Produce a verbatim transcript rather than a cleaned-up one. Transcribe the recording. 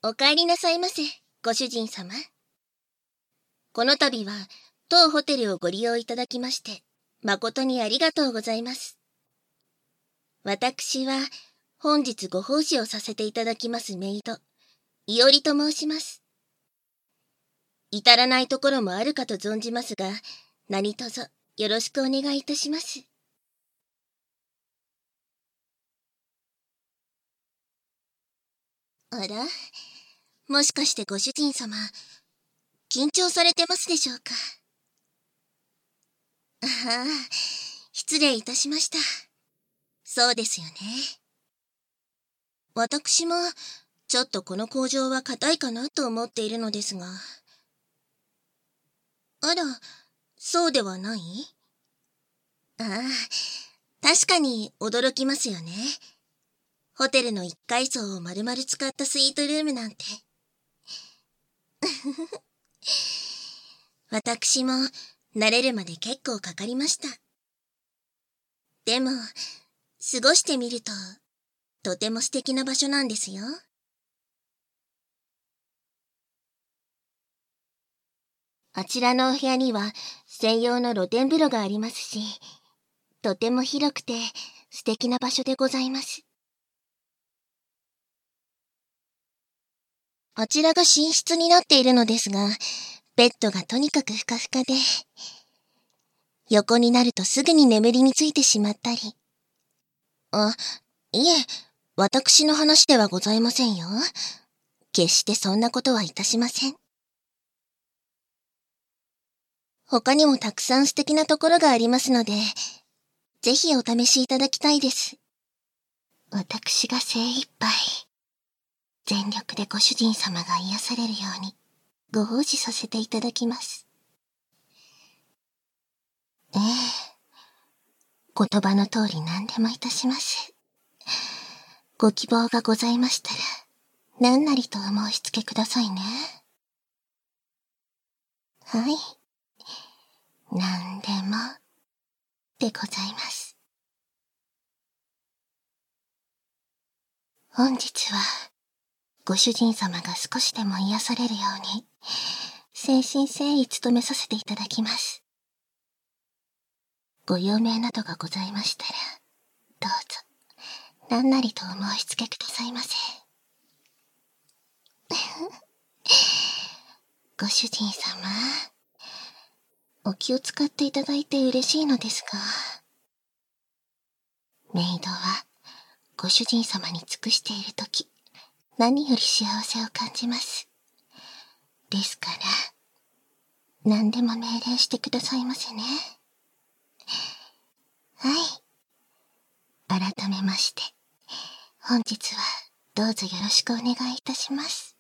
お帰りなさいませ、ご主人様。この度は、当ホテルをご利用いただきまして、誠にありがとうございます。私は、本日ご奉仕をさせていただきますメイド、いおりと申します。至らないところもあるかと存じますが、何卒よろしくお願いいたします。あら、もしかしてご主人様、緊張されてますでしょうか。ああ、失礼いたしました。そうですよね。私も、ちょっとこの工場は硬いかなと思っているのですが。あら、そうではない？ああ、確かに驚きますよね。ホテルの一階層を丸々使ったスイートルームなんて。私も慣れるまで結構かかりました。でも、過ごしてみると、とても素敵な場所なんですよ。あちらのお部屋には専用の露天風呂がありますし、とても広くて素敵な場所でございます。あちらが寝室になっているのですが、ベッドがとにかくふかふかで、横になるとすぐに眠りについてしまったり。あ、いえ、私の話ではございませんよ。決してそんなことはいたしません。他にもたくさん素敵なところがありますので、ぜひお試しいただきたいです。私が精一杯、全力でご主人様が癒されるように、ご奉仕させていただきます。ええ、言葉の通り何でもいたします。ご希望がございましたら、何なりとお申し付けくださいね。はい。何でも、でございます。本日は、ご主人様が少しでも癒されるように、誠心誠意努めさせていただきます。ご用命などがございましたら、どうぞ、何なりとお申し付けくださいませ。ご主人様、お気を使っていただいて嬉しいのですが、メイドは、ご主人様に尽くしているとき、何より幸せを感じます。ですから、何でも命令してくださいませね。はい。改めまして、本日はどうぞよろしくお願いいたします。